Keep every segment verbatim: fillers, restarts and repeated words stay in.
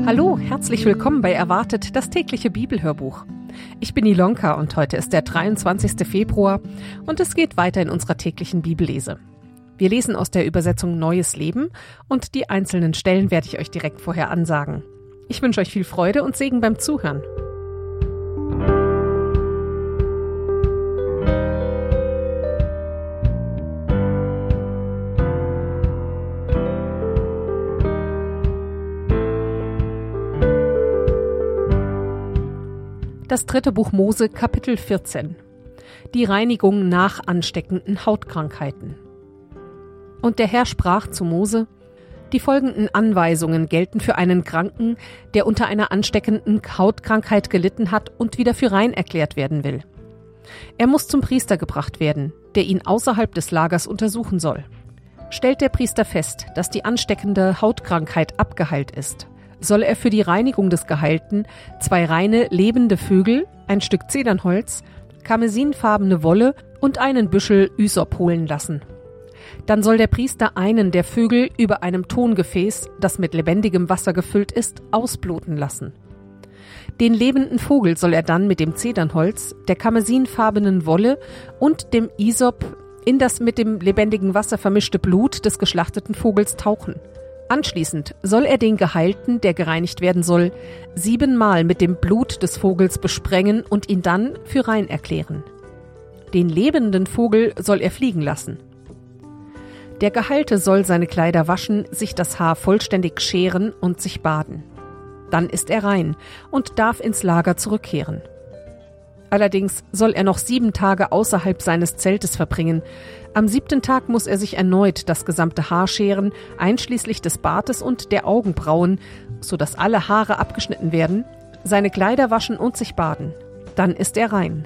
Hallo, herzlich willkommen bei Erwartet, das tägliche Bibelhörbuch. Ich bin Ilonka und heute ist der dreiundzwanzigster Februar und es geht weiter in unserer täglichen Bibellese. Wir lesen aus der Übersetzung Neues Leben und die einzelnen Stellen werde ich euch direkt vorher ansagen. Ich wünsche euch viel Freude und Segen beim Zuhören. Das dritte Buch Mose, Kapitel vierzehn. Die Reinigung nach ansteckenden Hautkrankheiten. Und der Herr sprach zu Mose: Die folgenden Anweisungen gelten für einen Kranken, der unter einer ansteckenden Hautkrankheit gelitten hat und wieder für rein erklärt werden will. Er muss zum Priester gebracht werden, der ihn außerhalb des Lagers untersuchen soll. Stellt der Priester fest, dass die ansteckende Hautkrankheit abgeheilt ist, soll er für die Reinigung des Geheilten zwei reine, lebende Vögel, ein Stück Zedernholz, karmesinfarbene Wolle und einen Büschel Ysop holen lassen. Dann soll der Priester einen der Vögel über einem Tongefäß, das mit lebendigem Wasser gefüllt ist, ausbluten lassen. Den lebenden Vogel soll er dann mit dem Zedernholz, der karmesinfarbenen Wolle und dem Ysop in das mit dem lebendigen Wasser vermischte Blut des geschlachteten Vogels tauchen. Anschließend soll er den Geheilten, der gereinigt werden soll, siebenmal mit dem Blut des Vogels besprengen und ihn dann für rein erklären. Den lebenden Vogel soll er fliegen lassen. Der Geheilte soll seine Kleider waschen, sich das Haar vollständig scheren und sich baden. Dann ist er rein und darf ins Lager zurückkehren. Allerdings soll er noch sieben Tage außerhalb seines Zeltes verbringen. Am siebten Tag muss er sich erneut das gesamte Haar scheren, einschließlich des Bartes und der Augenbrauen, sodass alle Haare abgeschnitten werden, seine Kleider waschen und sich baden. Dann ist er rein.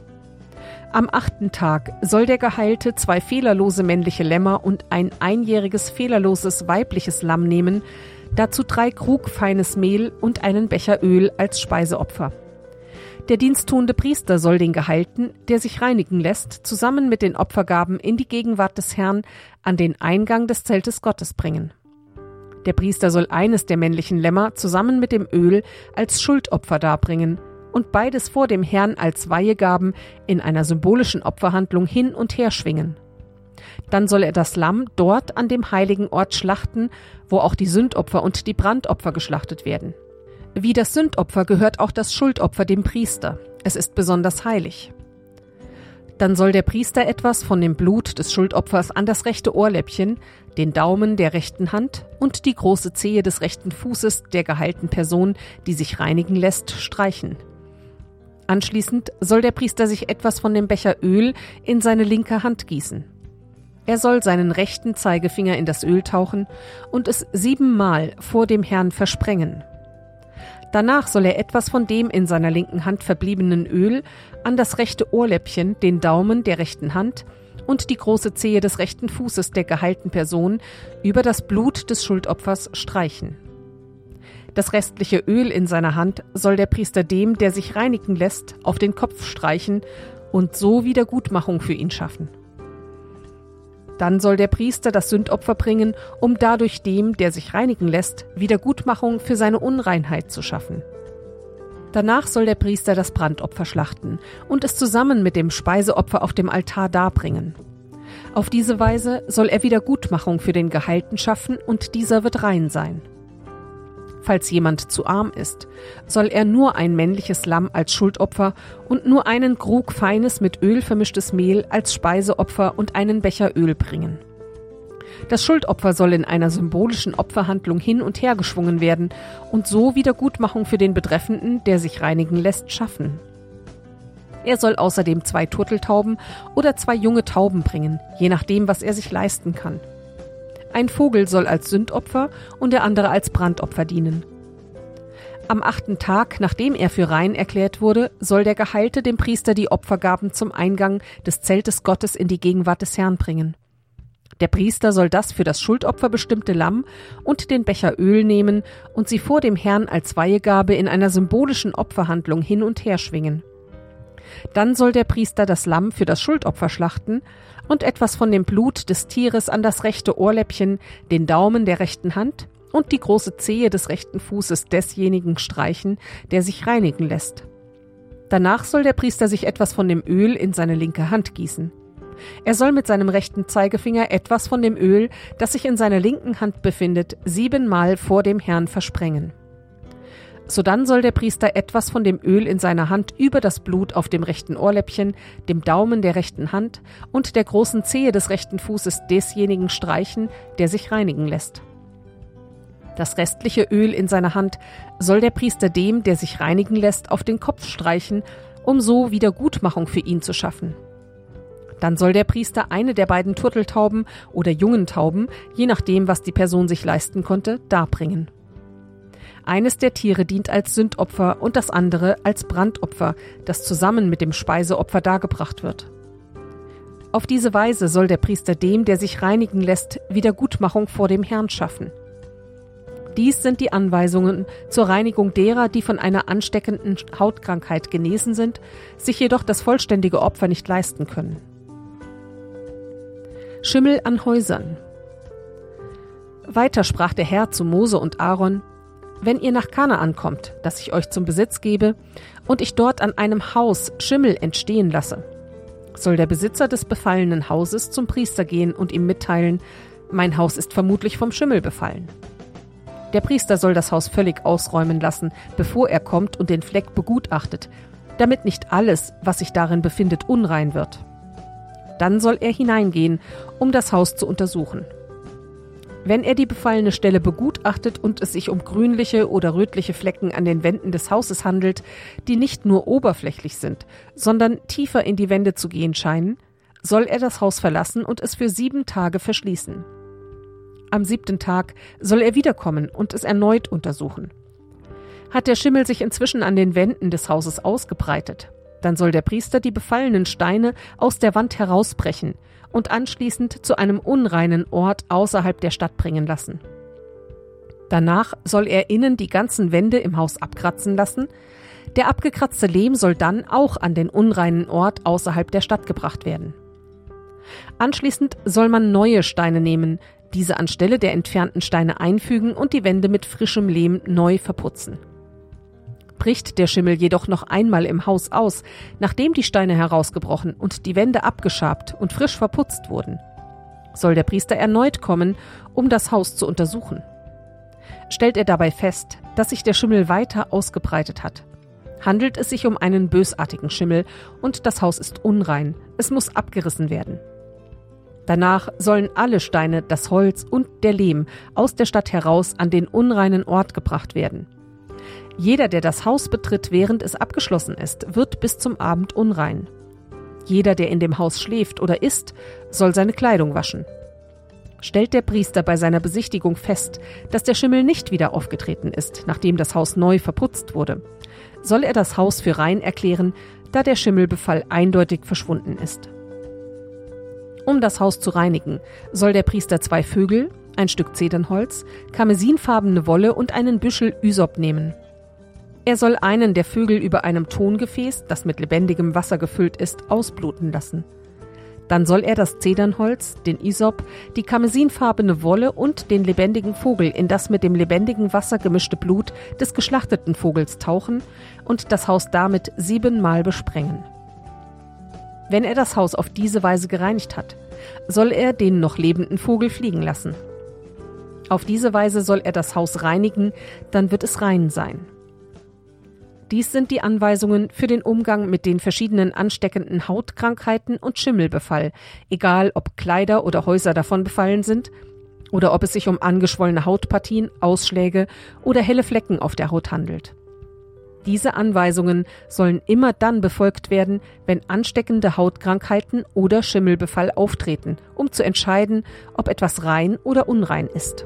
Am achten Tag soll der Geheilte zwei fehlerlose männliche Lämmer und ein einjähriges fehlerloses weibliches Lamm nehmen, dazu drei Krug feines Mehl und einen Becher Öl als Speiseopfer. Der diensttuende Priester soll den Geheilten, der sich reinigen lässt, zusammen mit den Opfergaben in die Gegenwart des Herrn an den Eingang des Zeltes Gottes bringen. Der Priester soll eines der männlichen Lämmer zusammen mit dem Öl als Schuldopfer darbringen und beides vor dem Herrn als Weihegaben in einer symbolischen Opferhandlung hin und her schwingen. Dann soll er das Lamm dort an dem heiligen Ort schlachten, wo auch die Sündopfer und die Brandopfer geschlachtet werden. Wie das Sündopfer gehört auch das Schuldopfer dem Priester. Es ist besonders heilig. Dann soll der Priester etwas von dem Blut des Schuldopfers an das rechte Ohrläppchen, den Daumen der rechten Hand und die große Zehe des rechten Fußes der geheilten Person, die sich reinigen lässt, streichen. Anschließend soll der Priester sich etwas von dem Becher Öl in seine linke Hand gießen. Er soll seinen rechten Zeigefinger in das Öl tauchen und es siebenmal vor dem Herrn versprengen. Danach soll er etwas von dem in seiner linken Hand verbliebenen Öl an das rechte Ohrläppchen, den Daumen der rechten Hand und die große Zehe des rechten Fußes der geheilten Person über das Blut des Schuldopfers streichen. Das restliche Öl in seiner Hand soll der Priester dem, der sich reinigen lässt, auf den Kopf streichen und so Wiedergutmachung für ihn schaffen. Dann soll der Priester das Sündopfer bringen, um dadurch dem, der sich reinigen lässt, Wiedergutmachung für seine Unreinheit zu schaffen. Danach soll der Priester das Brandopfer schlachten und es zusammen mit dem Speiseopfer auf dem Altar darbringen. Auf diese Weise soll er Wiedergutmachung für den Geheilten schaffen und dieser wird rein sein. Falls jemand zu arm ist, soll er nur ein männliches Lamm als Schuldopfer und nur einen Krug feines mit Öl vermischtes Mehl als Speiseopfer und einen Becher Öl bringen. Das Schuldopfer soll in einer symbolischen Opferhandlung hin und her geschwungen werden und so Wiedergutmachung für den Betreffenden, der sich reinigen lässt, schaffen. Er soll außerdem zwei Turteltauben oder zwei junge Tauben bringen, je nachdem, was er sich leisten kann. Ein Vogel soll als Sündopfer und der andere als Brandopfer dienen. Am achten Tag, nachdem er für rein erklärt wurde, soll der Geheilte dem Priester die Opfergaben zum Eingang des Zeltes Gottes in die Gegenwart des Herrn bringen. Der Priester soll das für das Schuldopfer bestimmte Lamm und den Becher Öl nehmen und sie vor dem Herrn als Weihegabe in einer symbolischen Opferhandlung hin und her schwingen. Dann soll der Priester das Lamm für das Schuldopfer schlachten und etwas von dem Blut des Tieres an das rechte Ohrläppchen, den Daumen der rechten Hand und die große Zehe des rechten Fußes desjenigen streichen, der sich reinigen lässt. Danach soll der Priester sich etwas von dem Öl in seine linke Hand gießen. Er soll mit seinem rechten Zeigefinger etwas von dem Öl, das sich in seiner linken Hand befindet, siebenmal vor dem Herrn versprengen. Sodann soll der Priester etwas von dem Öl in seiner Hand über das Blut auf dem rechten Ohrläppchen, dem Daumen der rechten Hand und der großen Zehe des rechten Fußes desjenigen streichen, der sich reinigen lässt. Das restliche Öl in seiner Hand soll der Priester dem, der sich reinigen lässt, auf den Kopf streichen, um so Wiedergutmachung für ihn zu schaffen. Dann soll der Priester eine der beiden Turteltauben oder jungen Tauben, je nachdem, was die Person sich leisten konnte, darbringen. Eines der Tiere dient als Sündopfer und das andere als Brandopfer, das zusammen mit dem Speiseopfer dargebracht wird. Auf diese Weise soll der Priester dem, der sich reinigen lässt, Wiedergutmachung vor dem Herrn schaffen. Dies sind die Anweisungen zur Reinigung derer, die von einer ansteckenden Hautkrankheit genesen sind, sich jedoch das vollständige Opfer nicht leisten können. Schimmel an Häusern. Weiter sprach der Herr zu Mose und Aaron: Wenn ihr nach Kanaan kommt, das ich euch zum Besitz gebe, und ich dort an einem Haus Schimmel entstehen lasse, soll der Besitzer des befallenen Hauses zum Priester gehen und ihm mitteilen: Mein Haus ist vermutlich vom Schimmel befallen. Der Priester soll das Haus völlig ausräumen lassen, bevor er kommt und den Fleck begutachtet, damit nicht alles, was sich darin befindet, unrein wird. Dann soll er hineingehen, um das Haus zu untersuchen. Wenn er die befallene Stelle begutachtet und es sich um grünliche oder rötliche Flecken an den Wänden des Hauses handelt, die nicht nur oberflächlich sind, sondern tiefer in die Wände zu gehen scheinen, soll er das Haus verlassen und es für sieben Tage verschließen. Am siebten Tag soll er wiederkommen und es erneut untersuchen. Hat der Schimmel sich inzwischen an den Wänden des Hauses ausgebreitet, dann soll der Priester die befallenen Steine aus der Wand herausbrechen und anschließend zu einem unreinen Ort außerhalb der Stadt bringen lassen. Danach soll er innen die ganzen Wände im Haus abkratzen lassen. Der abgekratzte Lehm soll dann auch an den unreinen Ort außerhalb der Stadt gebracht werden. Anschließend soll man neue Steine nehmen, diese anstelle der entfernten Steine einfügen und die Wände mit frischem Lehm neu verputzen. Bricht der Schimmel jedoch noch einmal im Haus aus, nachdem die Steine herausgebrochen und die Wände abgeschabt und frisch verputzt wurden, soll der Priester erneut kommen, um das Haus zu untersuchen. Stellt er dabei fest, dass sich der Schimmel weiter ausgebreitet hat, handelt es sich um einen bösartigen Schimmel und das Haus ist unrein, es muss abgerissen werden. Danach sollen alle Steine, das Holz und der Lehm aus der Stadt heraus an den unreinen Ort gebracht werden. Jeder, der das Haus betritt, während es abgeschlossen ist, wird bis zum Abend unrein. Jeder, der in dem Haus schläft oder isst, soll seine Kleidung waschen. Stellt der Priester bei seiner Besichtigung fest, dass der Schimmel nicht wieder aufgetreten ist, nachdem das Haus neu verputzt wurde, soll er das Haus für rein erklären, da der Schimmelbefall eindeutig verschwunden ist. Um das Haus zu reinigen, soll der Priester zwei Vögel, ein Stück Zedernholz, karmesinfarbene Wolle und einen Büschel Ysop nehmen. Er soll einen der Vögel über einem Tongefäß, das mit lebendigem Wasser gefüllt ist, ausbluten lassen. Dann soll er das Zedernholz, den Ysop, die karmesinfarbene Wolle und den lebendigen Vogel in das mit dem lebendigen Wasser gemischte Blut des geschlachteten Vogels tauchen und das Haus damit siebenmal besprengen. Wenn er das Haus auf diese Weise gereinigt hat, soll er den noch lebenden Vogel fliegen lassen. Auf diese Weise soll er das Haus reinigen, dann wird es rein sein. Dies sind die Anweisungen für den Umgang mit den verschiedenen ansteckenden Hautkrankheiten und Schimmelbefall, egal ob Kleider oder Häuser davon befallen sind oder ob es sich um angeschwollene Hautpartien, Ausschläge oder helle Flecken auf der Haut handelt. Diese Anweisungen sollen immer dann befolgt werden, wenn ansteckende Hautkrankheiten oder Schimmelbefall auftreten, um zu entscheiden, ob etwas rein oder unrein ist.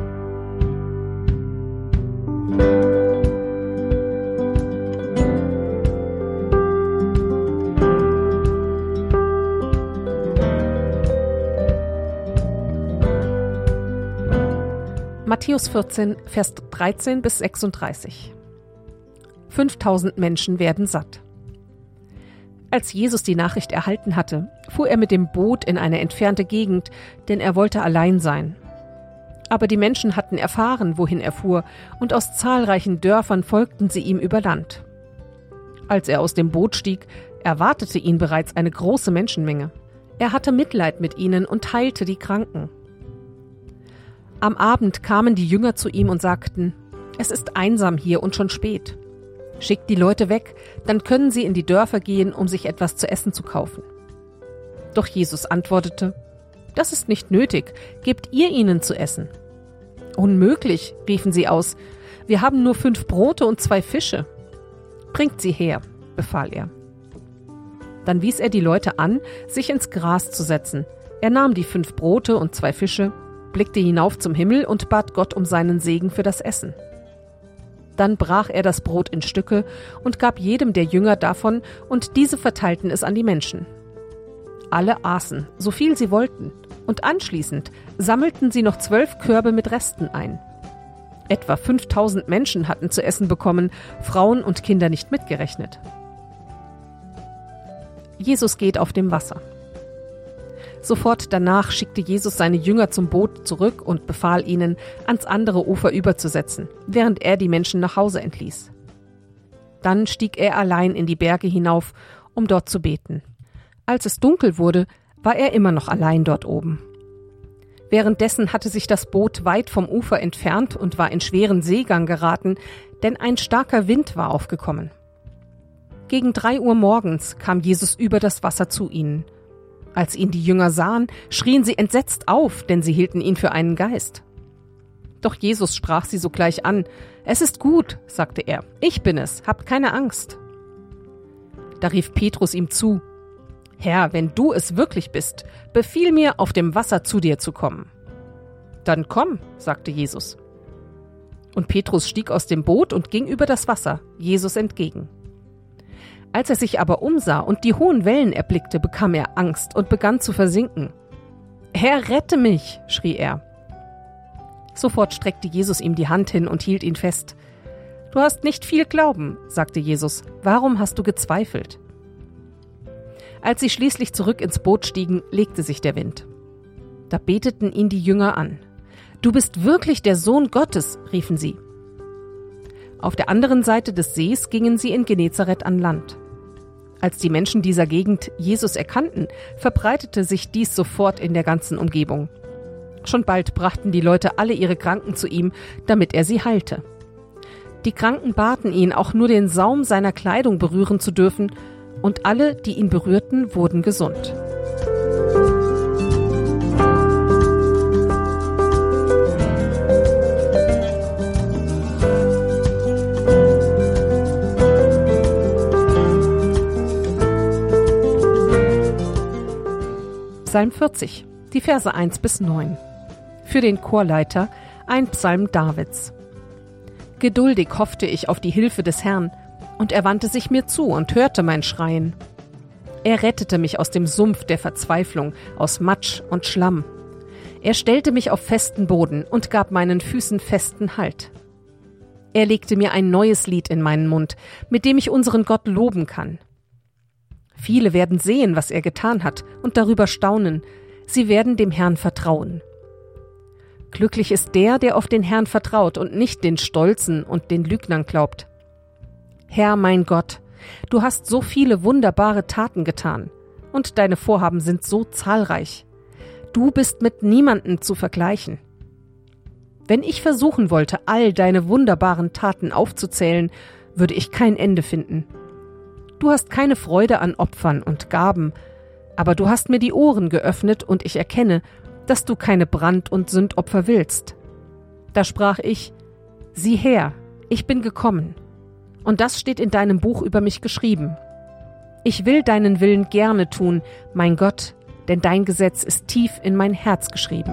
Matthäus vierzehn, Vers dreizehn bis sechsunddreißig. fünftausend Menschen werden satt. Als Jesus die Nachricht erhalten hatte, fuhr er mit dem Boot in eine entfernte Gegend, denn er wollte allein sein. Aber die Menschen hatten erfahren, wohin er fuhr, und aus zahlreichen Dörfern folgten sie ihm über Land. Als er aus dem Boot stieg, erwartete ihn bereits eine große Menschenmenge. Er hatte Mitleid mit ihnen und heilte die Kranken. Am Abend kamen die Jünger zu ihm und sagten: Es ist einsam hier und schon spät. Schickt die Leute weg, dann können sie in die Dörfer gehen, um sich etwas zu essen zu kaufen. Doch Jesus antwortete: Das ist nicht nötig, gebt ihr ihnen zu essen. Unmöglich, riefen sie aus, wir haben nur fünf Brote und zwei Fische. Bringt sie her, befahl er. Dann wies er die Leute an, sich ins Gras zu setzen. Er nahm die fünf Brote und zwei Fische, blickte hinauf zum Himmel und bat Gott um seinen Segen für das Essen. Dann brach er das Brot in Stücke und gab jedem der Jünger davon, und diese verteilten es an die Menschen. Alle aßen, so viel sie wollten, und anschließend sammelten sie noch zwölf Körbe mit Resten ein. Etwa fünftausend Menschen hatten zu essen bekommen, Frauen und Kinder nicht mitgerechnet. Jesus geht auf dem Wasser. Sofort danach schickte Jesus seine Jünger zum Boot zurück und befahl ihnen, ans andere Ufer überzusetzen, während er die Menschen nach Hause entließ. Dann stieg er allein in die Berge hinauf, um dort zu beten. Als es dunkel wurde, war er immer noch allein dort oben. Währenddessen hatte sich das Boot weit vom Ufer entfernt und war in schweren Seegang geraten, denn ein starker Wind war aufgekommen. Gegen drei Uhr morgens kam Jesus über das Wasser zu ihnen. Als ihn die Jünger sahen, schrien sie entsetzt auf, denn sie hielten ihn für einen Geist. Doch Jesus sprach sie sogleich an. »Es ist gut«, sagte er, »ich bin es, habt keine Angst.« Da rief Petrus ihm zu: »Herr, wenn du es wirklich bist, befiehl mir, auf dem Wasser zu dir zu kommen.« »Dann komm«, sagte Jesus. Und Petrus stieg aus dem Boot und ging über das Wasser, Jesus entgegen. Als er sich aber umsah und die hohen Wellen erblickte, bekam er Angst und begann zu versinken. »Herr, rette mich«, schrie er. Sofort streckte Jesus ihm die Hand hin und hielt ihn fest. »Du hast nicht viel Glauben«, sagte Jesus, »warum hast du gezweifelt?« Als sie schließlich zurück ins Boot stiegen, legte sich der Wind. Da beteten ihn die Jünger an. »Du bist wirklich der Sohn Gottes«, riefen sie. Auf der anderen Seite des Sees gingen sie in Genezareth an Land. Als die Menschen dieser Gegend Jesus erkannten, verbreitete sich dies sofort in der ganzen Umgebung. Schon bald brachten die Leute alle ihre Kranken zu ihm, damit er sie heilte. Die Kranken baten ihn, auch nur den Saum seiner Kleidung berühren zu dürfen, und alle, die ihn berührten, wurden gesund. Psalm vierzig, die Verse eins bis neun. Für den Chorleiter ein Psalm Davids. Geduldig hoffte ich auf die Hilfe des Herrn, und er wandte sich mir zu und hörte mein Schreien. Er rettete mich aus dem Sumpf der Verzweiflung, aus Matsch und Schlamm. Er stellte mich auf festen Boden und gab meinen Füßen festen Halt. Er legte mir ein neues Lied in meinen Mund, mit dem ich unseren Gott loben kann. Viele werden sehen, was er getan hat, und darüber staunen. Sie werden dem Herrn vertrauen. Glücklich ist der, der auf den Herrn vertraut und nicht den Stolzen und den Lügnern glaubt. Herr, mein Gott, du hast so viele wunderbare Taten getan, und deine Vorhaben sind so zahlreich. Du bist mit niemandem zu vergleichen. Wenn ich versuchen wollte, all deine wunderbaren Taten aufzuzählen, würde ich kein Ende finden. Du hast keine Freude an Opfern und Gaben, aber du hast mir die Ohren geöffnet, und ich erkenne, dass du keine Brand- und Sündopfer willst. Da sprach ich: Sieh her, ich bin gekommen. Und das steht in deinem Buch über mich geschrieben. Ich will deinen Willen gerne tun, mein Gott, denn dein Gesetz ist tief in mein Herz geschrieben.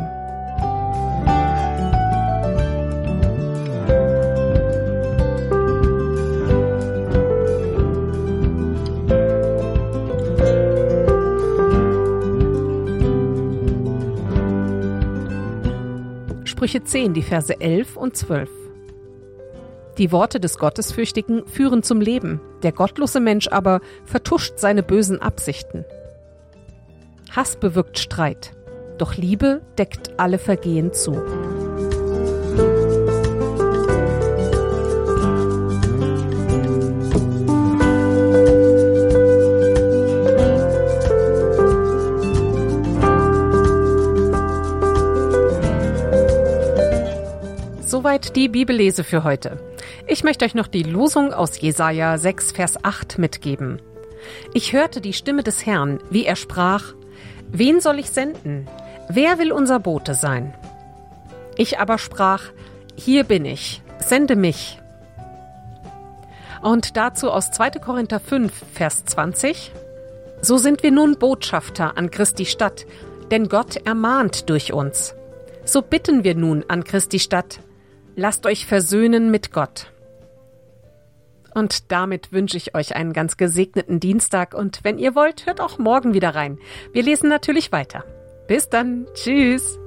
Sprüche zehn, die Verse elf und zwölf. Die Worte des Gottesfürchtigen führen zum Leben, der gottlose Mensch aber vertuscht seine bösen Absichten. Hass bewirkt Streit, doch Liebe deckt alle Vergehen zu. soweit die Bibellese für heute. Ich möchte euch noch die Losung aus Jesaja sechs, Vers acht mitgeben. Ich hörte die Stimme des Herrn, wie er sprach: Wen soll ich senden? Wer will unser Bote sein? Ich aber sprach: Hier bin ich, sende mich. Und dazu aus zweiter Korinther fünf, Vers zwanzig. So sind wir nun Botschafter an Christi Stadt, denn Gott ermahnt durch uns. So bitten wir nun an Christi Stadt: Lasst euch versöhnen mit Gott. Und damit wünsche ich euch einen ganz gesegneten Dienstag und wenn ihr wollt, hört auch morgen wieder rein. Wir lesen natürlich weiter. Bis dann. Tschüss.